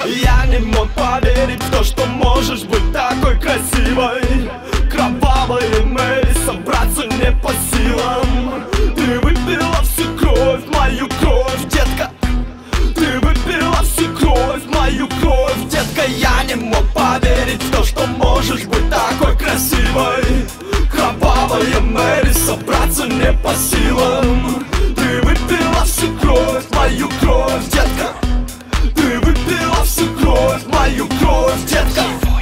Я не мог поверить в то, что можешь быть